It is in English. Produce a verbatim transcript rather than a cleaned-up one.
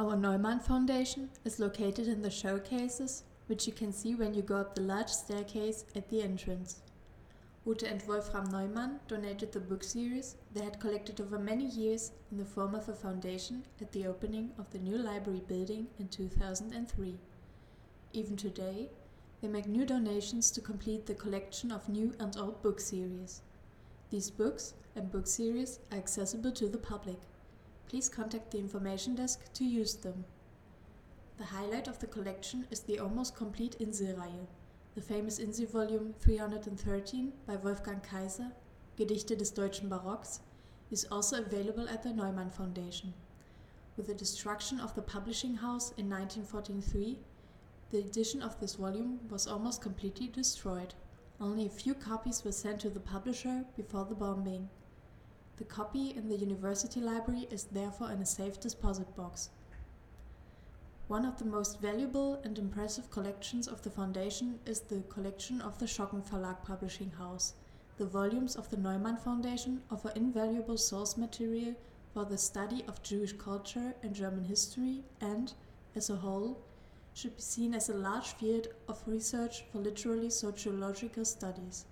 Our Neumann Foundation is located in the showcases, which you can see when you go up the large staircase at the entrance. Ute and Wolfram Neumann donated the book series they had collected over many years in the form of a foundation at the opening of the new library building in two thousand three. Even today, they make new donations to complete the collection of new and old book series. These books and book series are accessible to the public. Please contact the information desk to use them. The highlight of the collection is the almost complete Insel-Reihe. The famous Insel volume three hundred thirteen by Wolfgang Kaiser, Gedichte des deutschen Barocks, is also available at the Neumann Foundation. With the destruction of the publishing house in nineteen forty-three, the edition of this volume was almost completely destroyed. Only a few copies were sent to the publisher before the bombing. The copy in the university library is therefore in a safe deposit box. One of the most valuable and impressive collections of the foundation is the collection of the Schocken Verlag publishing house. The volumes of the Neumann Foundation offer invaluable source material for the study of Jewish culture and German history and, as a whole, should be seen as a large field of research for literary sociological studies.